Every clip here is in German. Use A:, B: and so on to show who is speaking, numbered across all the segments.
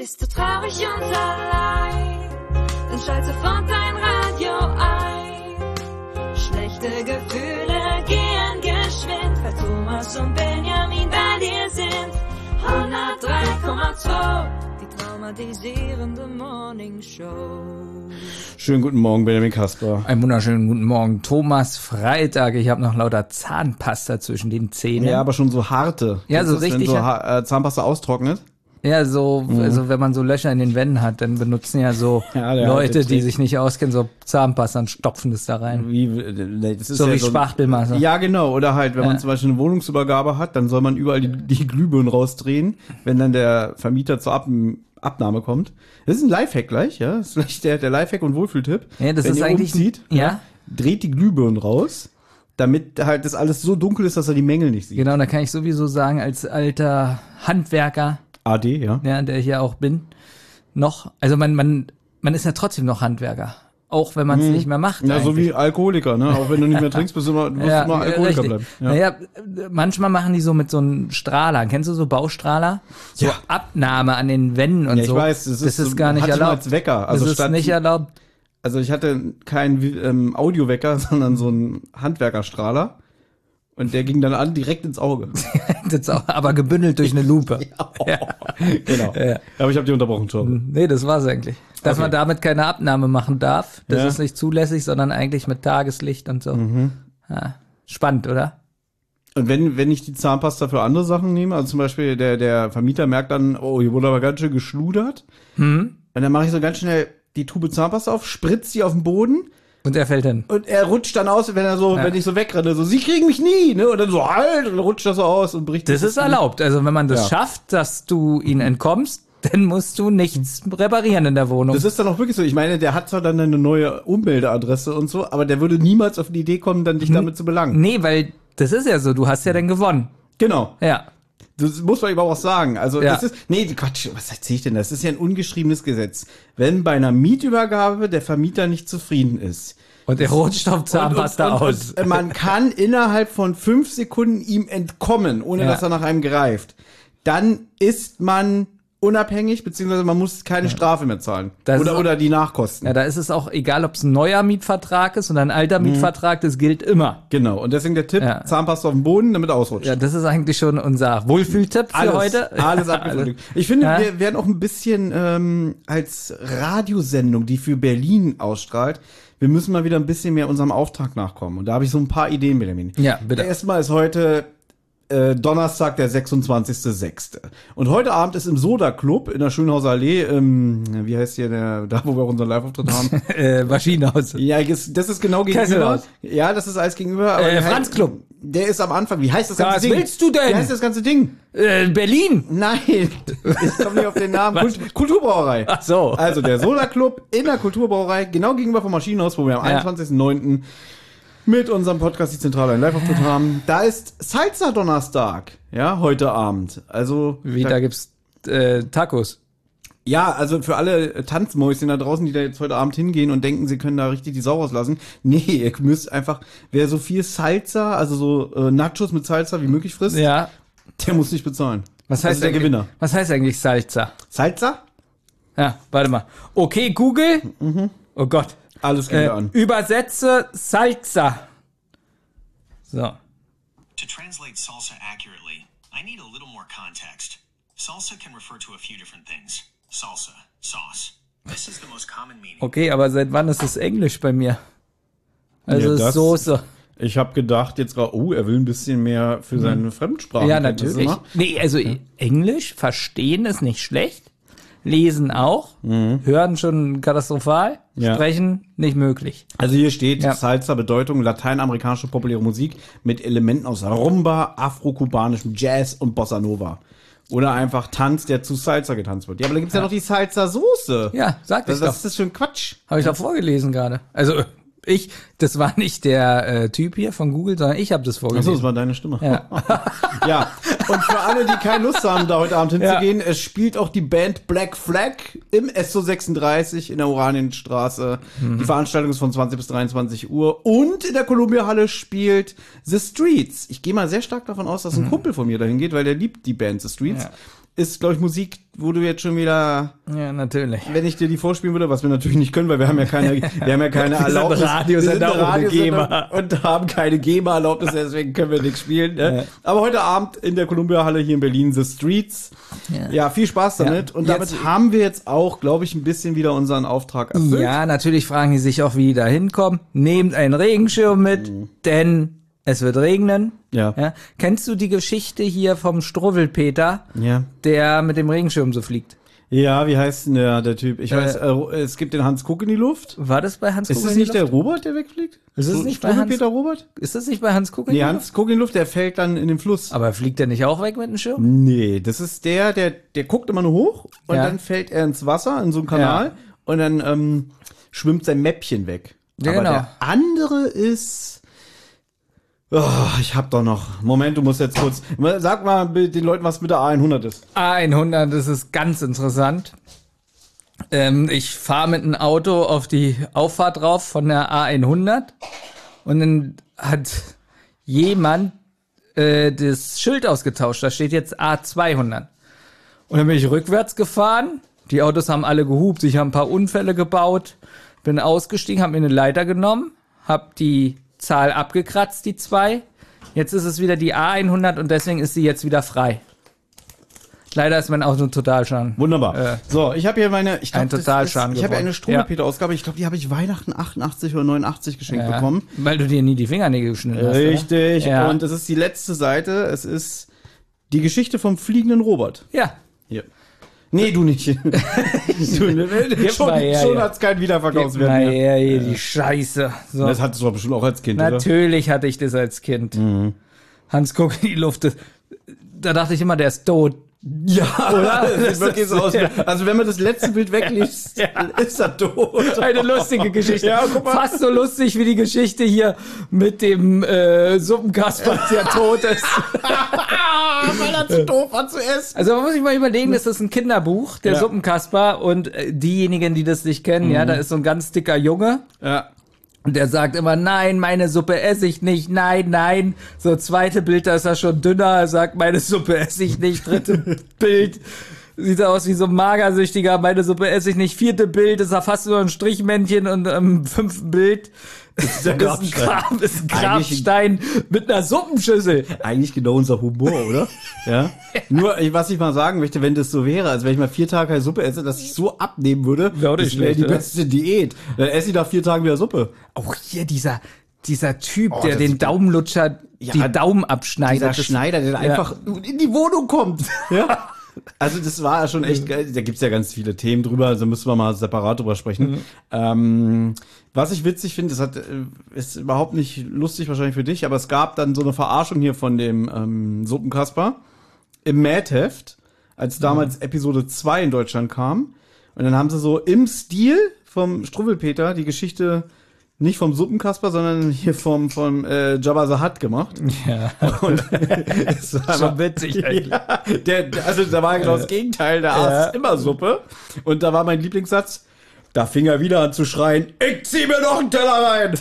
A: Bist du traurig und allein, dann schalt sofort dein Radio ein. Schlechte Gefühle gehen geschwind, weil Thomas und Benjamin bei dir sind. 103,2, die traumatisierende Morningshow.
B: Schönen guten Morgen, Benjamin Kasper.
C: Einen wunderschönen guten Morgen, Thomas. Freitag, ich habe noch lauter Zahnpasta zwischen den Zähnen.
B: Ja, aber schon so harte.
C: Ja, so richtig.
B: Wenn so Zahnpasta austrocknet.
C: Ja, so, also wenn man so Löcher in den Wänden hat, dann benutzen ja so Leute, die sich nicht auskennen, so Zahnpasta und stopfen das da rein.
B: Das ist
C: so
B: ja
C: wie Spachtelmasse.
B: Ja, genau. Oder halt, wenn man zum Beispiel eine Wohnungsübergabe hat, dann soll man überall die Glühbirnen rausdrehen, wenn dann der Vermieter zur Abnahme kommt. Das ist ein Lifehack gleich, ja. Das ist vielleicht der Lifehack und Wohlfühltipp.
C: Ja, das
B: wenn
C: ist
B: ihr
C: eigentlich
B: umzieht,
C: ja.
B: Dreht die Glühbirnen raus, damit halt das alles so dunkel ist, dass er die Mängel nicht sieht.
C: Genau, da kann ich sowieso sagen, als alter Handwerker,
B: AD, ja.
C: Ja, der ich ja auch bin, noch, also man ist ja trotzdem noch Handwerker. Auch wenn man es nicht mehr macht.
B: Ja, so wie Alkoholiker, ne? Auch wenn du nicht mehr trinkst, musst du immer Alkoholiker
C: richtig.
B: bleiben. Ja.
C: Naja, manchmal machen die so mit so einem Strahler. Kennst du so Baustrahler? So
B: Ja.
C: Abnahme an den Wänden und
B: Ja, ich
C: so.
B: weiß, das ist
C: gar nicht
B: hatte ich mal
C: erlaubt.
B: als Wecker. Also
C: das ist nicht erlaubt.
B: Also ich hatte keinen Audiowecker, sondern so einen Handwerkerstrahler. Und der ging dann an direkt ins Auge.
C: Das auch, aber gebündelt durch eine Lupe.
B: Ja. Genau.
C: Ja.
B: Aber ich habe dich unterbrochen, schon.
C: Nee, das war's eigentlich. Dass man damit keine Abnahme machen darf, das ist nicht zulässig, sondern eigentlich mit Tageslicht und so. Ja. Spannend, oder?
B: Und wenn ich die Zahnpasta für andere Sachen nehme, also zum Beispiel der Vermieter merkt dann, oh, hier wurde aber ganz schön geschludert. Und dann mache ich so ganz schnell die Tube Zahnpasta auf, spritze die auf den Boden.
C: Und er fällt hin.
B: Und er rutscht dann aus, wenn ich so wegrenne, so, sie kriegen mich nie, ne? Und dann so, halt, und dann rutscht das so aus und bricht.
C: Das ist erlaubt. Also wenn man das schafft, dass du ihn entkommst, dann musst du nichts reparieren in der Wohnung.
B: Das ist dann auch wirklich so. Ich meine, der hat zwar dann eine neue Ummeldeadresse und so, aber der würde niemals auf die Idee kommen, dann dich damit zu belangen.
C: Nee, weil das ist ja so, du hast ja dann gewonnen.
B: Genau.
C: Ja.
B: Das muss man eben auch sagen. Also
C: Ja.
B: Quatsch, was erzähl ich denn? Das ist ja ein ungeschriebenes Gesetz. Wenn bei einer Mietübergabe der Vermieter nicht zufrieden ist.
C: Und er rutscht auf Zahnpasta aus.
B: Und man kann innerhalb von 5 Sekunden ihm entkommen, ohne dass er nach einem greift. Dann ist man unabhängig, beziehungsweise man muss keine Strafe mehr zahlen. Oder die Nachkosten.
C: Ja, da ist es auch egal, ob es ein neuer Mietvertrag ist oder ein alter Mietvertrag, das gilt immer.
B: Genau. Und deswegen der Tipp, Zahnpasta auf dem Boden, damit er ausrutscht.
C: Ja, das ist eigentlich schon unser Wohlfühltipp für heute.
B: Alles abgefrühstückt. Ich finde, wir werden auch ein bisschen als Radiosendung, die für Berlin ausstrahlt, wir müssen mal wieder ein bisschen mehr unserem Auftrag nachkommen. Und da habe ich so ein paar Ideen, Benjamin.
C: Ja, bitte.
B: Erstmal ist heute Donnerstag, der 26.06. Und heute Abend ist im Soda Club in der Schönhauser Allee, wie heißt hier da wo wir unseren Live-Auftritt haben?
C: Maschinenhaus.
B: Ja, das ist genau gegenüber.
C: Kesselhaus.
B: Ja, das ist alles gegenüber. Aber
C: Franz Club.
B: Der ist am Anfang. Wie heißt das ganze
C: Was
B: Ding?
C: willst du denn?
B: Wie heißt das ganze Ding?
C: Berlin.
B: Nein, ich komme nicht auf den Namen. Kulturbrauerei.
C: Ach so.
B: Also der Soda Club in der Kulturbrauerei, genau gegenüber vom Maschinenhaus, wo wir am 21.09. mit unserem Podcast die Zentrale einen Live-Auftritt haben. Da ist Salsa-Donnerstag, ja, heute Abend. Also
C: Da gibt's Tacos.
B: ja, also für alle Tanzmäuschen da draußen, die da jetzt heute Abend hingehen und denken, sie können da richtig die Sau rauslassen. Nee, ihr müsst einfach, wer so viel Salsa, also so Nachos mit Salsa wie möglich frisst,
C: Ja.
B: der muss nicht bezahlen.
C: Was heißt
B: also der
C: eigentlich,
B: Gewinner.
C: Was heißt eigentlich Salsa?
B: Salsa?
C: Ja, warte mal. Okay, Google. Oh Gott.
B: Alles geht an.
C: Übersetze Salsa. So.
D: To translate salsa accurately, I need a little more context. Salsa can refer to a few different things. Salsa, sauce. This is the most common meaning.
C: Okay, aber seit wann ist es Englisch bei mir? Also
B: Ja, das-
C: Soße.
B: Ich habe gedacht jetzt gerade, er will ein bisschen mehr für seine Fremdsprache.
C: Ja, natürlich. Nee, also Englisch, verstehen ist nicht schlecht. Lesen auch. Hören schon katastrophal.
B: Ja.
C: Sprechen nicht möglich.
B: Also hier steht
C: Ja.
B: Salsa Bedeutung lateinamerikanische populäre Musik mit Elementen aus Rumba, afrokubanischem Jazz und Bossa Nova. Oder einfach Tanz, der zu Salsa getanzt wird. Ja, aber da gibt's ja noch die Salsa-Soße.
C: Ja, sag ich
B: Was
C: doch.
B: ist das für ein Quatsch?
C: Habe ich doch vorgelesen gerade. Also das war nicht der Typ hier von Google, sondern ich habe das
B: Achso,
C: vorgelesen.
B: das war deine Stimme. Ja. Ja, und für alle, die keine Lust haben, da heute Abend hinzugehen, es spielt auch die Band Black Flag im SO36 in der Oranienstraße. Die Veranstaltung ist von 20 bis 23 Uhr. Und in der Columbia-Halle spielt The Streets. Ich gehe mal sehr stark davon aus, dass ein Kumpel von mir dahin geht, weil der liebt die Band The Streets.
C: Ja.
B: Ist, glaube ich, Musik, wo du jetzt schon wieder,
C: Ja, natürlich.
B: wenn ich dir die vorspielen würde, was wir natürlich nicht können, weil wir haben ja keine Erlaubnis.
C: Radiosender ohne
B: Radiosender
C: GEMA.
B: und haben keine GEMA-Erlaubnis, deswegen können wir nichts spielen. Ne? Ja. Aber heute Abend in der Columbia-Halle hier in Berlin, The Streets. Ja, viel Spaß damit.
C: Ja.
B: Und damit haben wir jetzt auch, glaube ich, ein bisschen wieder unseren Auftrag erfüllt.
C: Ja, natürlich fragen die sich auch, wie die da hinkommen. Nehmt einen Regenschirm mit, denn es wird regnen.
B: Ja.
C: Kennst du die Geschichte hier vom Struwwelpeter,
B: Ja.
C: der mit dem Regenschirm so fliegt?
B: Ja, wie heißt denn der Typ? Ich weiß, es gibt den Hans Kuck in die Luft.
C: War das bei Hans Kuck?
B: Ist es nicht der Robert, der wegfliegt?
C: Ist es nicht bei Hans-
B: Peter Robert?
C: Ist das nicht bei Hans Kuck? in
B: Nee,
C: die
B: Hans Kuck in die Luft, der fällt dann in den Fluss.
C: Aber fliegt der nicht auch weg mit dem Schirm?
B: Nee, das ist der guckt immer nur hoch und
C: Ja.
B: dann fällt er ins Wasser, in so einen Kanal
C: Ja.
B: und dann schwimmt sein Mäppchen weg.
C: Ja,
B: Aber
C: genau.
B: der andere ist... Oh, ich hab doch noch... Moment, du musst jetzt kurz... Sag mal den Leuten, was mit der A100 ist.
C: A100, das ist ganz interessant. Ich fahre mit einem Auto auf die Auffahrt drauf von der A100 und dann hat jemand das Schild ausgetauscht. Da steht jetzt A200. Und dann bin ich rückwärts gefahren. Die Autos haben alle gehupt. Ich habe ein paar Unfälle gebaut. Bin ausgestiegen, habe mir eine Leiter genommen, habe die Zahl abgekratzt, die 2. Jetzt ist es wieder die A100 und deswegen ist sie jetzt wieder frei. Leider ist mein Auto ein Totalschaden.
B: Wunderbar. So, ich habe hier meine... Ich
C: Ein Totalschaden
B: Ich habe ja eine
C: geworden.
B: Struwwelpeter-Ausgabe. Ich glaube, die habe ich Weihnachten 88 oder 89 geschenkt bekommen.
C: Weil du dir nie die Fingernägel geschnitten hast.
B: Richtig.
C: Ja.
B: Und es ist die letzte Seite. Es ist die Geschichte vom fliegenden Robert.
C: Ja.
B: Hier. Nee, du nicht. Schon
C: mal her, ja.
B: hat's keinen Wiederverkaufswert
C: Na
B: mehr.
C: ja, hier die Scheiße. So.
B: Das hattest du aber bestimmt auch als Kind, oder?
C: Natürlich hatte ich das als Kind. Hans Kuck in die Luft. Da dachte ich immer, der ist tot.
B: Ja,
C: Oder?
B: das sieht wirklich so aus. Also wenn man das letzte Bild wegliest, ist er tot.
C: Eine lustige Geschichte.
B: Ja, guck mal.
C: Fast so lustig wie die Geschichte hier mit dem Suppenkasper, der tot ist.
B: Weil er zu doof war zu essen.
C: Also man muss sich mal überlegen, das ist ein Kinderbuch, der
B: Ja.
C: Suppenkasper. Und diejenigen, die das nicht kennen, ja, da ist so ein ganz dicker Junge.
B: Ja.
C: Und der sagt immer, nein, meine Suppe esse ich nicht, nein, nein. So, zweite Bild, da ist er schon dünner, er sagt, meine Suppe esse ich nicht. Dritte Bild, sieht er aus wie so ein Magersüchtiger, meine Suppe esse ich nicht. Vierte Bild, ist er fast nur ein Strichmännchen und im fünften Bild ist
B: der
C: ein Grabstein mit einer Suppenschüssel.
B: Eigentlich genau unser Humor, oder? Ja. Nur, was ich mal sagen möchte, wenn das so wäre, als wenn ich mal 4 Tage keine Suppe esse, dass ich so abnehmen würde,
C: Wäre auch nicht
B: das wäre
C: schlecht,
B: die
C: oder?
B: beste Diät. Dann esse ich nach 4 Tagen wieder Suppe.
C: Auch hier dieser Typ, der
B: das
C: den
B: sieht-
C: Daumenlutscher die Daumen abschneidet.
B: Dieser
C: Das-
B: Schneider, der einfach in die Wohnung kommt. Ja. Also das war schon echt geil. Da gibt's ja ganz viele Themen drüber, also müssen wir mal separat drüber sprechen. Was ich witzig finde, ist überhaupt nicht lustig wahrscheinlich für dich, aber es gab dann so eine Verarschung hier von dem Suppenkasper im Mad-Heft, als damals Episode 2 in Deutschland kam. Und dann haben sie so im Stil vom Struwwelpeter die Geschichte nicht vom Suppenkasper, sondern hier vom Jabba the Hutt gemacht.
C: Ja.
B: Und es war
C: Schon witzig eigentlich.
B: ja, also da war genau das Gegenteil, der aß immer Suppe. Und da war mein Lieblingssatz, da fing er wieder an zu schreien, ich zieh mir noch einen Teller rein.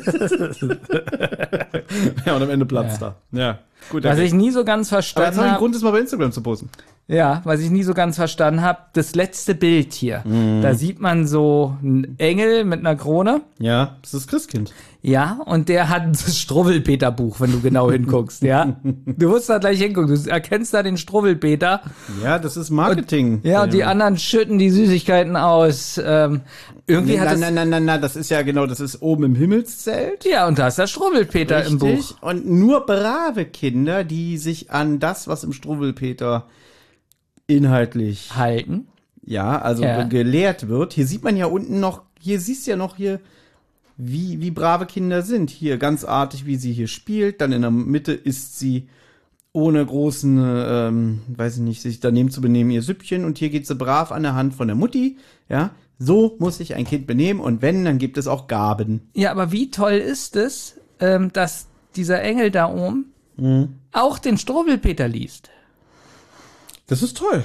B: Ja, und am Ende platzt er. Ja, gut.
C: Was ich nie so ganz
B: aber jetzt
C: verstanden
B: habe ich einen
C: habe.
B: Grund, das mal bei Instagram zu posten.
C: Ja, was ich nie so ganz verstanden habe, das letzte Bild hier. Da sieht man so einen Engel mit einer Krone.
B: Ja, das ist Christkind.
C: Ja, und der hat das Struwwelpeter-Buch, wenn du genau hinguckst, ja. Du musst da gleich hingucken, du erkennst da den Struwwelpeter.
B: Ja, das ist Marketing.
C: Ja, und die anderen schütten die Süßigkeiten aus. Irgendwie hat es...
B: Nein, das ist ja genau, das ist oben im Himmelszelt.
C: Ja, und da ist der Struwwelpeter im Buch.
B: Richtig. Und nur brave Kinder, die sich an das, was im Struwwelpeter inhaltlich
C: Halten.
B: ja, also
C: Ja.
B: gelehrt wird. Hier sieht man ja unten noch, hier siehst du ja noch hier, wie brave Kinder sind. Hier ganz artig, wie sie hier spielt. Dann in der Mitte isst sie ohne großen, weiß ich nicht, sich daneben zu benehmen, ihr Süppchen. Und hier geht sie brav an der Hand von der Mutti. Ja, so muss sich ein Kind benehmen. Und wenn, dann gibt es auch Gaben.
C: Ja, aber wie toll ist es, dass dieser Engel da oben auch den Struwwelpeter liest.
B: Das ist toll.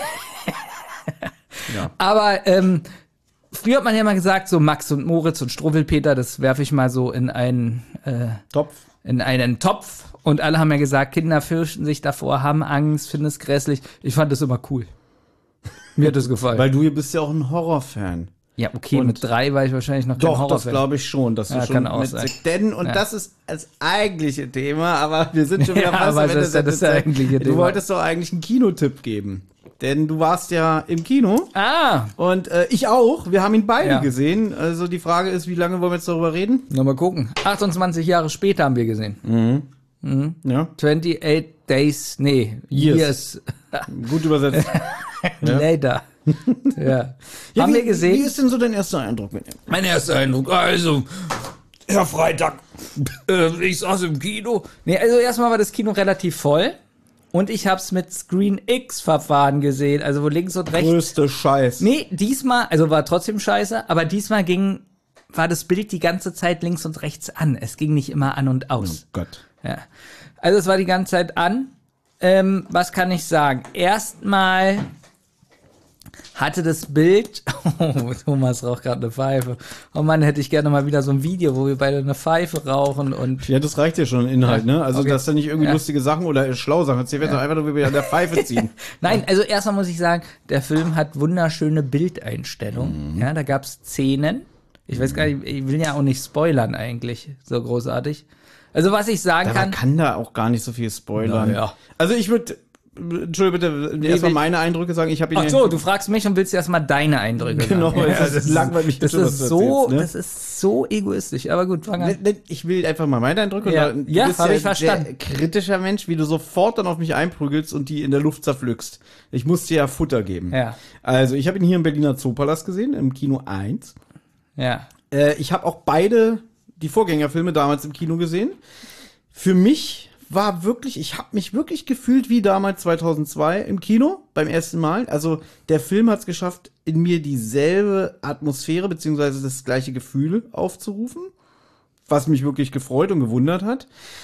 C: Aber früher hat man ja mal gesagt, so Max und Moritz und Struwwelpeter, das werfe ich mal so in einen
B: Topf.
C: Topf. Und alle haben ja gesagt, Kinder fürchten sich davor, haben Angst, finden es grässlich. Ich fand das immer cool. Mir hat das gefallen.
B: Weil du bist ja auch ein Horrorfan.
C: Ja, okay, mit 3 war ich wahrscheinlich noch kein
B: Doch, das
C: Horrorfan.
B: glaube ich schon. Dass
C: Ja,
B: du schon
C: kann auch
B: mit
C: sein.
B: Denn, und das ist das eigentliche Thema, aber wir sind schon wieder
C: Ja,
B: fast
C: aber
B: am Ende
C: das ist ja das
B: der Zeit.
C: eigentliche
B: Du
C: Thema.
B: wolltest doch eigentlich einen Kinotipp geben. Denn du warst ja im Kino und ich auch. Wir haben ihn beide
C: Ja.
B: gesehen. Also die Frage ist, wie lange wollen wir jetzt darüber reden?
C: Mal gucken. 28 Jahre später haben wir gesehen.
B: Ja,
C: 28 Days, Years
B: gut übersetzt.
C: later. Ja.
B: Ja,
C: Haben
B: wie,
C: wir gesehen?
B: Wie ist denn so dein erster Eindruck mit ihm?
C: Mein erster Eindruck, also, Herr Freitag, ich saß im Kino. Nee, also erstmal war das Kino relativ voll und ich hab's mit Screen X-Verfahren gesehen, also wo links und rechts.
B: Größte Scheiß.
C: Nee, diesmal, also war trotzdem scheiße, aber diesmal war das Bild die ganze Zeit links und rechts an. Es ging nicht immer an und aus.
B: Oh Gott.
C: Ja. Also es war die ganze Zeit an. Was kann ich sagen? Erstmal hatte das Bild, Thomas raucht gerade eine Pfeife. Oh Mann, hätte ich gerne mal wieder so ein Video, wo wir beide eine Pfeife rauchen und
B: Ja, das reicht ja schon Inhalt, ne? Also,
C: okay.
B: dass da nicht irgendwie
C: Ja.
B: lustige Sachen oder schlaue Sachen erzählt werden, sondern einfach nur, wie wir an der Pfeife ziehen.
C: Nein, also erstmal muss ich sagen, der Film hat wunderschöne Bildeinstellungen. Ja, da gab's Szenen. Ich weiß gar nicht, ich will ja auch nicht spoilern eigentlich, so großartig. Also was ich sagen
B: Man kann da auch gar nicht so viel spoilern.
C: Ja.
B: Also ich würde, Entschuldigung, bitte, erstmal meine Eindrücke sagen. Ich habe ihn
C: Ach so, du fragst mich und willst erstmal deine Eindrücke
B: Genau,
C: sagen.
B: es ist langweilig,
C: Das
B: schon, was
C: ist
B: du
C: so,
B: erzählst, ne?
C: das ist so egoistisch. Aber gut, fang an.
B: Ich will einfach mal meine Eindrücke.
C: Ja.
B: Und
C: Ja,
B: du bist
C: hab ich
B: ein
C: verstanden.
B: sehr kritischer Mensch, wie du sofort dann auf mich einprügelst und die in der Luft zerpflückst. Ich muss dir ja Futter geben.
C: Ja.
B: Also, ich habe ihn hier im Berliner Zoopalast gesehen, im Kino 1.
C: Ja.
B: Ich habe auch beide die Vorgängerfilme damals im Kino gesehen. Für mich war wirklich, ich habe mich wirklich gefühlt wie damals 2002 im Kino beim ersten Mal. Also der Film hat es geschafft, in mir dieselbe Atmosphäre beziehungsweise das gleiche Gefühl aufzurufen, was mich wirklich gefreut und gewundert hat.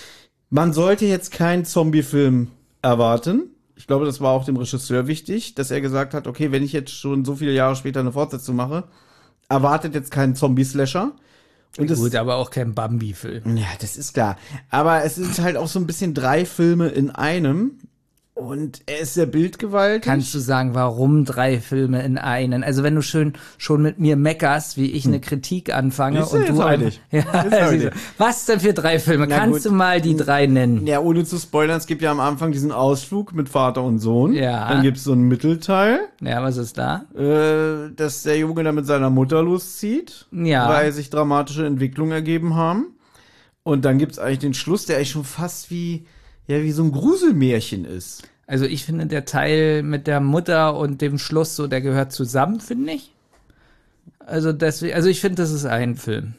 B: Man sollte jetzt keinen Zombie-Film erwarten. Ich glaube, das war auch dem Regisseur wichtig, dass er gesagt hat, okay, wenn ich jetzt schon so viele Jahre später eine Fortsetzung mache, erwartet jetzt keinen Zombie-Slasher. Und das,
C: Gut, aber auch kein Bambi-Film.
B: ja, das ist klar. Aber es ist halt auch so ein bisschen 3 Filme in einem. Und er ist sehr bildgewaltig.
C: Kannst du sagen, warum 3 Filme in einen? Also wenn du schon mit mir meckerst, wie ich eine Kritik anfange
B: Ist ja
C: und
B: jetzt
C: du
B: heute.
C: einfach, ja,
B: Ist ja heute.
C: was denn für 3 Filme?
B: Na
C: Kannst
B: gut.
C: du mal die 3 nennen?
B: Ja, ohne zu spoilern, es gibt ja am Anfang diesen Ausflug mit Vater und Sohn.
C: Ja.
B: Dann gibt's so einen Mittelteil,
C: Ja, was ist da?
B: dass der Junge dann mit seiner Mutter loszieht,
C: Ja.
B: weil sich dramatische Entwicklungen ergeben haben. Und dann gibt's eigentlich den Schluss, der eigentlich schon fast wie so ein Gruselmärchen ist.
C: Also ich finde, der Teil mit der Mutter und dem Schluss, so, der gehört zusammen, finde ich. Also deswegen, also ich finde, das ist ein Film.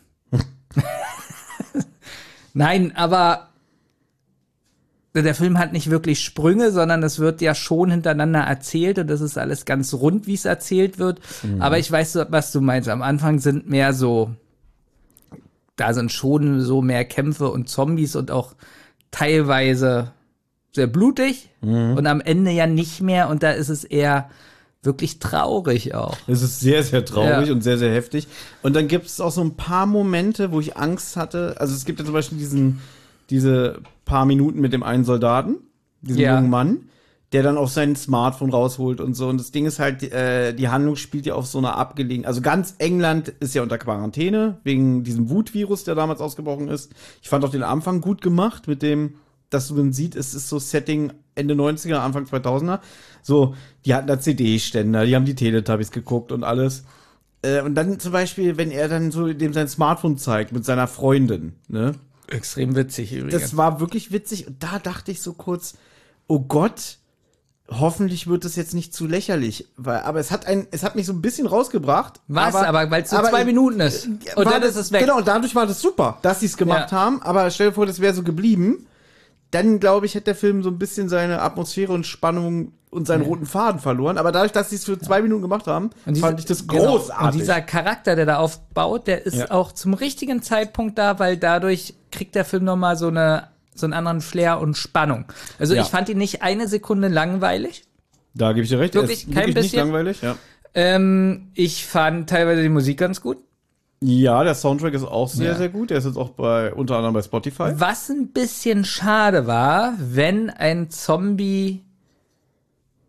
C: Nein, aber der Film hat nicht wirklich Sprünge, sondern es wird ja schon hintereinander erzählt und das ist alles ganz rund, wie es erzählt wird. Aber ich weiß, was du meinst. Am Anfang sind mehr so, da sind schon so mehr Kämpfe und Zombies und auch teilweise sehr blutig und am Ende ja nicht mehr und da ist es eher wirklich traurig auch.
B: Es ist sehr, sehr traurig
C: Ja.
B: und sehr, sehr heftig. Und dann gibt es auch so ein paar Momente, wo ich Angst hatte. Also es gibt ja zum Beispiel diese paar Minuten mit dem einen Soldaten, diesem
C: Ja.
B: jungen Mann, der dann auf sein Smartphone rausholt und so. Und das Ding ist halt, die Handlung spielt ja auf so einer abgelegenen, also ganz England ist ja unter Quarantäne, wegen diesem Wutvirus, der damals ausgebrochen ist. Ich fand auch den Anfang gut gemacht mit dem, dass du dann siehst, es ist so Setting Ende 90er, Anfang 2000er. So, die hatten da CD-Ständer, die haben die Teletubbies geguckt und alles. Und dann zum Beispiel, wenn er dann so dem sein Smartphone zeigt mit seiner Freundin, ne?
C: Extrem witzig übrigens.
B: Das war wirklich witzig. Und da dachte ich so kurz, oh Gott, hoffentlich wird es jetzt nicht zu lächerlich. Aber es hat mich so ein bisschen rausgebracht.
C: aber weil es so 2 Minuten ist. Und dann ist es weg.
B: Genau, und dadurch war das super, dass sie es gemacht
C: Ja.
B: haben. Aber stell dir vor, das wäre so geblieben. Dann, glaube ich, hätte der Film so ein bisschen seine Atmosphäre und Spannung und seinen roten Faden verloren. Aber dadurch, dass sie es für 2 Minuten gemacht haben, fand ich das
C: Genau.
B: großartig.
C: Und dieser Charakter, der da aufbaut, der ist
B: Ja.
C: auch zum richtigen Zeitpunkt da, weil dadurch kriegt der Film nochmal so einen anderen Flair und Spannung. Also
B: Ja.
C: ich fand ihn nicht eine Sekunde langweilig.
B: Da gebe ich dir recht.
C: Wirklich,
B: Er ist
C: kein
B: wirklich nicht
C: bisschen?
B: langweilig. Ja.
C: Ich fand teilweise die Musik ganz gut.
B: Ja, der Soundtrack ist auch sehr,
C: Ja.
B: sehr gut. Der ist jetzt auch unter anderem bei Spotify.
C: Was ein bisschen schade war, wenn ein Zombie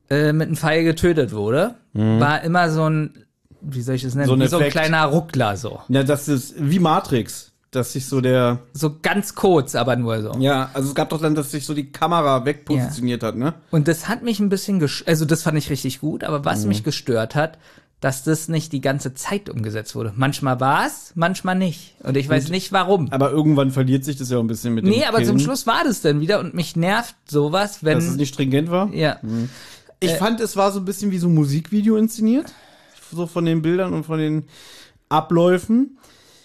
C: mit einem Pfeil getötet wurde, war immer so ein, wie soll ich das nennen,
B: So ein
C: wie so ein
B: Effekt.
C: kleiner Ruckler so.
B: Ja, das ist wie Matrix, dass sich so der...
C: So ganz kurz, aber nur so.
B: Ja, also es gab doch dann, dass sich so die Kamera wegpositioniert hat, ne?
C: Und das hat mich ein bisschen, also das fand ich richtig gut, aber was mich gestört hat, dass das nicht die ganze Zeit umgesetzt wurde. Manchmal war es, manchmal nicht. Und ich weiß nicht warum.
B: Aber irgendwann verliert sich das ja auch ein bisschen mit dem
C: Nee, aber zum
B: Killen,
C: Schluss war das dann wieder und mich nervt sowas, wenn...
B: dass es nicht stringent war.
C: ja.
B: Ich fand, es war so ein bisschen wie so ein Musikvideo inszeniert. So von den Bildern und von den Abläufen.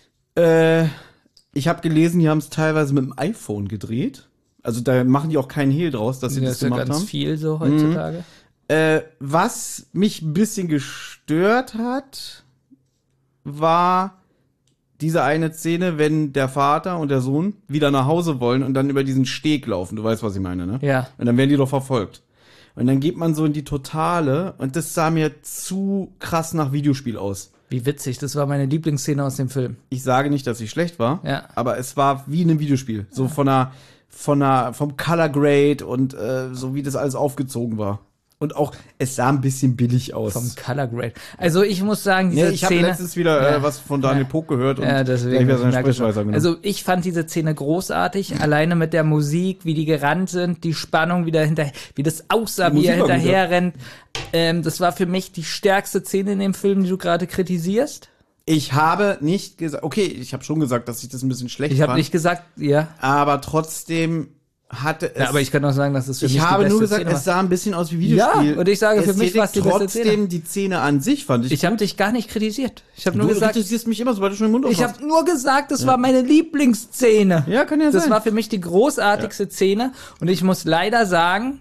B: Ich habe gelesen, die haben es teilweise mit dem iPhone gedreht. Also da machen die auch keinen Hehl draus, dass sie
C: Das
B: das
C: ist ja
B: gemacht
C: ganz
B: haben.
C: viel so heutzutage.
B: Was mich ein bisschen gestört hat, war diese eine Szene, wenn der Vater und der Sohn wieder nach Hause wollen und dann über diesen Steg laufen. Du weißt, was ich meine, ne?
C: Ja.
B: Und dann werden die doch verfolgt. Und dann geht man so in die Totale und das sah mir zu krass nach Videospiel aus.
C: Wie witzig, das war meine Lieblingsszene aus dem Film.
B: Ich sage nicht, dass sie schlecht war,
C: Ja.
B: aber es war wie in einem Videospiel. So vom Color Grade und so wie das alles aufgezogen war. Und auch, es sah ein bisschen billig aus.
C: Vom Color Grade. Also ich muss sagen, diese
B: Nee, ich habe
C: Szene...
B: letztens wieder
C: Ja.
B: was von Daniel
C: Ja.
B: Pock gehört und
C: Ja, deswegen.
B: gleich wieder
C: ich
B: seine
C: merke schon.
B: Sprechweise genommen.
C: Also ich fand diese Szene großartig, alleine mit der Musik, wie die gerannt sind, die Spannung wieder hinterher, wie das aussah,
B: Die
C: wie er
B: Musik war gut,
C: hinterher rennt. Das war für mich die stärkste Szene in dem Film, die du gerade kritisierst.
B: Ich habe nicht gesagt, okay, ich habe schon gesagt, dass ich das ein bisschen schlecht
C: Ich habe
B: fand,
C: nicht gesagt, ja.
B: aber trotzdem hatte es...
C: Ja, aber ich kann auch sagen, dass es für mich
B: ich habe
C: die beste
B: nur gesagt,
C: Szene
B: es sah ein bisschen aus wie Videospiel.
C: Ja, und ich sage, für mich war es die beste Szene.
B: trotzdem die Szene an sich, fand ich.
C: Ich habe dich gar nicht kritisiert. Ich habe nur
B: Du
C: gesagt,
B: kritisierst mich immer, sobald du schon den Mund
C: ich
B: aufmachst.
C: habe nur gesagt, das war meine Lieblingsszene.
B: Ja, kann ja
C: Das
B: sein.
C: war für mich die großartigste Szene. Und ich muss leider sagen,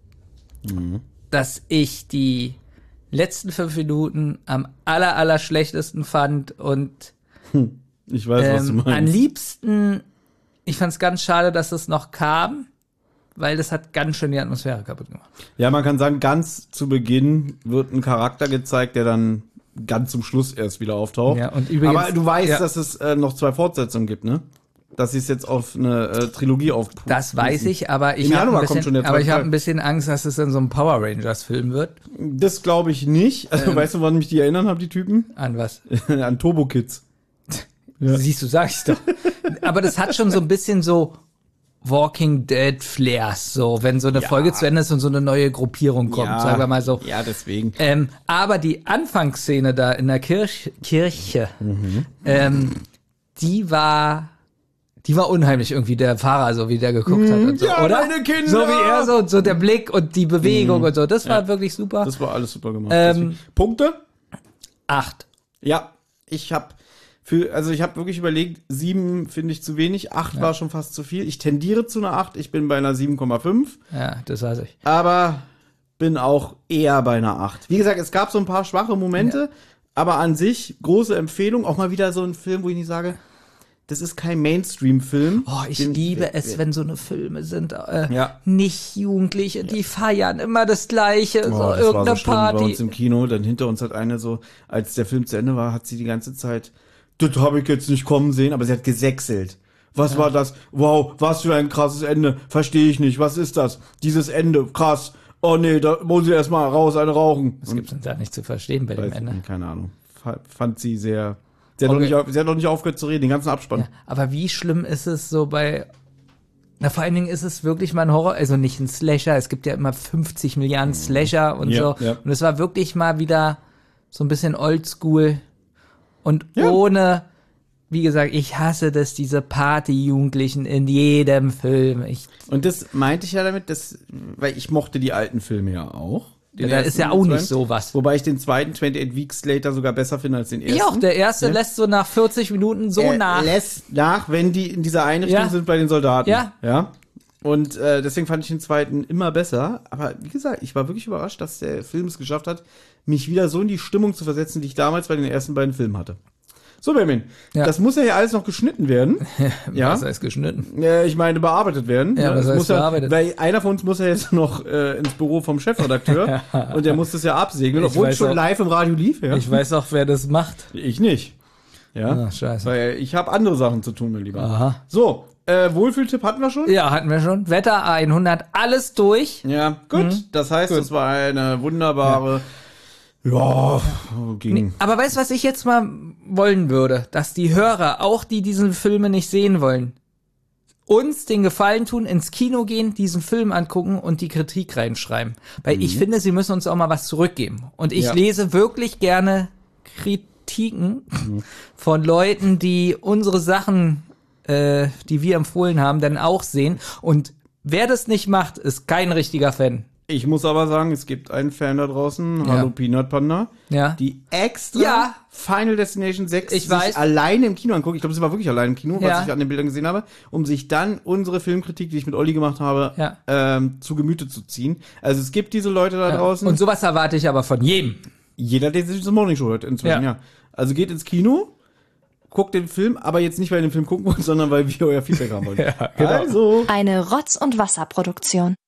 C: dass ich die letzten 5 Minuten am aller schlechtesten fand und
B: Ich weiß, was du meinst.
C: am liebsten, ich fand es ganz schade, dass es noch kam, weil das hat ganz schön die Atmosphäre kaputt gemacht.
B: Ja, man kann sagen, ganz zu Beginn wird ein Charakter gezeigt, der dann ganz zum Schluss erst wieder auftaucht.
C: Ja, und übrigens-
B: aber du weißt,
C: ja.
B: dass es noch 2 Fortsetzungen gibt, ne? Dass sie es jetzt auf eine Trilogie aufpusten.
C: Das weiß ich, aber ich
B: Im
C: habe
B: Januar
C: ein,
B: kommt schon
C: bisschen-
B: der
C: aber
B: zweite
C: ich hab
B: Teil.
C: ein bisschen Angst, dass es dann so ein Power Rangers Film wird.
B: Das glaube ich nicht. Also, weißt du, woran mich die erinnern haben, die Typen?
C: An was?
B: An Turbo Kids.
C: Siehst du, sag ich doch. Aber das hat schon so ein bisschen so Walking Dead Flares, so, wenn so eine Folge zu Ende ist und so eine neue Gruppierung kommt, sagen wir mal so.
B: Ja, deswegen.
C: Aber die Anfangsszene da in der Kirche, die war unheimlich irgendwie, der Fahrer, so wie der geguckt hat und so,
B: Ja,
C: oder?
B: meine Kinder!
C: So wie er so der Blick und die Bewegung und so, das war wirklich super.
B: Das war alles super gemacht.
C: Ähm,
B: Deswegen. Punkte?
C: 8.
B: Ja, ich habe wirklich überlegt, 7 finde ich zu wenig, 8 war schon fast zu viel. Ich tendiere zu einer 8, ich bin bei einer 7,5,
C: Ja, das weiß ich.
B: aber bin auch eher bei einer 8. Wie gesagt, es gab so ein paar schwache Momente, aber an sich große Empfehlung. Auch mal wieder so ein Film, wo ich nicht sage, das ist kein Mainstream-Film.
C: Oh, ich liebe es, wenn so eine Filme sind,
B: Ja.
C: nicht Jugendliche, die feiern immer das Gleiche, so
B: Oh, das war
C: irgendeine
B: so schlimm bei
C: Party.
B: uns im Kino. Dann hinter uns hat eine so, als der Film zu Ende war, hat sie die ganze Zeit, das habe ich jetzt nicht kommen sehen, aber sie hat gesächselt. Was war das? Wow, was für ein krasses Ende. Verstehe ich nicht. Was ist das? Dieses Ende, krass. Oh nee, da muss ich erstmal raus, eine rauchen.
C: Das gibt's denn da nicht zu verstehen bei dem
B: Weiß
C: Ende.
B: nicht, keine Ahnung. Fand sie sehr. Sie hat,
C: Okay.
B: sie hat noch nicht aufgehört zu reden, den ganzen Abspann.
C: Ja, aber wie schlimm ist es so bei, na vor allen Dingen ist es wirklich mal ein Horror, also nicht ein Slasher, es gibt ja immer 50 Milliarden Slasher und
B: Ja,
C: so.
B: ja.
C: Und es war wirklich mal wieder so ein bisschen oldschool und
B: Ja.
C: ohne, wie gesagt, ich hasse das, diese Party-Jugendlichen in jedem Film.
B: Und das meinte ich ja damit, weil ich mochte die alten Filme ja auch. Den
C: Da
B: ersten
C: ist ja
B: und
C: auch
B: den
C: nicht
B: zweiten.
C: sowas.
B: Wobei ich den zweiten 28 Weeks Later sogar besser finde als den ersten.
C: Ja, auch der erste
B: Ja.
C: lässt so nach 40 Minuten so
B: Er
C: nach.
B: lässt nach, wenn die in dieser Einrichtung
C: Ja.
B: sind bei den Soldaten.
C: Ja.
B: Ja. Und deswegen fand ich den zweiten immer besser. Aber wie gesagt, ich war wirklich überrascht, dass der Film es geschafft hat, mich wieder so in die Stimmung zu versetzen, die ich damals bei den ersten beiden Filmen hatte. So, Benjamin,
C: Ja.
B: das muss ja hier alles noch geschnitten werden. Ja.
C: Was heißt geschnitten?
B: Ich meine, bearbeitet werden.
C: Ja, was
B: Es
C: heißt
B: muss ja,
C: bearbeitet?
B: weil einer von uns muss ja jetzt noch ins Büro vom Chefredakteur und der muss das ja absegnen,
C: Ich
B: obwohl es
C: weiß
B: schon
C: auch.
B: live im Radio lief. Ja?
C: Ich weiß auch, wer das macht.
B: Ich nicht. Ja.
C: Ah, scheiße.
B: Weil ich habe andere Sachen zu tun, mein Lieber.
C: Aha.
B: So, Wohlfühltipp hatten wir schon?
C: Ja, hatten wir schon. Wetter A100, alles durch.
B: Ja, gut. Das heißt, es war eine wunderbare, ging.
C: Aber weißt du, was ich jetzt mal wollen würde? Dass die Hörer, auch die diese Filme nicht sehen wollen, uns den Gefallen tun, ins Kino gehen, diesen Film angucken und die Kritik reinschreiben. Weil ich finde, sie müssen uns auch mal was zurückgeben. Und ich lese wirklich gerne Kritiken von Leuten, die unsere Sachen, die wir empfohlen haben, dann auch sehen. Und wer das nicht macht, ist kein richtiger Fan.
B: Ich muss aber sagen, es gibt einen Fan da draußen, Hallo Peanut Panda, die extra Final Destination 6
C: ich
B: sich
C: weiß.
B: alleine im Kino anguckt. Ich glaube, sie war wirklich alleine im Kino, was
C: Ja.
B: ich an den Bildern gesehen habe, um sich dann unsere Filmkritik, die ich mit Olli gemacht habe, zu Gemüte zu ziehen. Also es gibt diese Leute da draußen.
C: Und sowas erwarte ich aber von jedem.
B: Jeder, der sich das Morning Show hört, inzwischen, ja. Also geht ins Kino, guckt den Film, aber jetzt nicht, weil ihr den Film gucken wollt, sondern weil wir euer Feedback haben wollen.
C: Ja, genau.
B: Also,
E: Eine Rotz- und Wasserproduktion.